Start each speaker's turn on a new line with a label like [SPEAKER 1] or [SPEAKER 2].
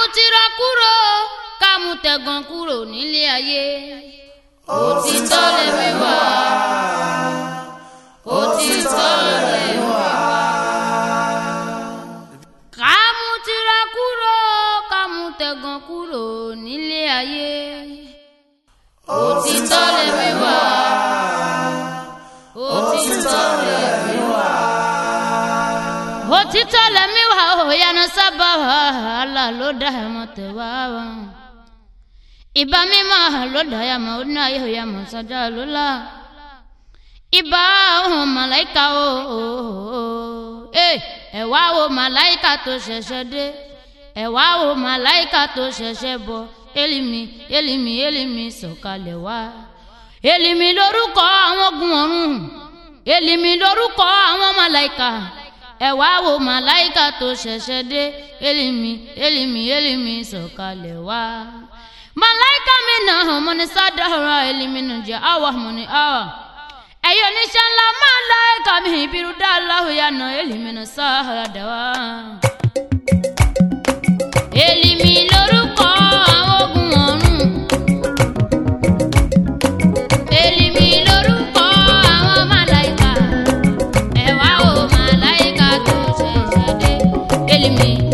[SPEAKER 1] tira kúrò ká mú tẹ̀gàn kúrò nílé ayé. Òtítọ́ lèmi wá, òtítọ́ lèmi wá. Ká mú tira kúrò ká mú tẹ̀gàn kúrò nílé ayé. Òtítọ́ lèmi wá, òtítọ́ lèmi wá. Òtítọ́ lèmi wá òyànà sábà wàhálà ló dá ẹ̀mọ́ tẹ̀ wá wá. Ìbà mímọ́ ló dá yàmọ́ ó ní ayé òyàmọ́ sájà lọ́la. Ìbà àwọn màláìka o ẹ wá wo màláìka tó ṣẹ̀ṣẹ̀ dé, ẹ wá wo màláìka tó ṣẹ̀ṣẹ̀ bọ̀. Élìmí élìmí élìmí sọ̀kalẹ̀ wá. Élìmí lórúkọ àwọn ogun ọ̀run, élìmí lórúkọ àwọn màláìka. Ẹ wá wo màláìka tó ṣẹ̀ṣẹ̀ dé. Élìmí élìmí élìmí sọ̀kalẹ̀ wá. Màláìka mi náà mo ní sádàrà élìmí nù jẹ́ àwọ̀ mo ní àwọ̀. Ẹ̀yọ́ níṣẹ́ ńlá màláìka mi ìbírú dá láhùyà náà élìmí nù sáàdà wá. Élìmí lórúkọ àwọn ogun ọ̀run, élìmí lórúkọ àwọn màláìka. Ẹ wá wo màláìka tó ṣẹ̀ṣẹ̀ dé. Élìmí.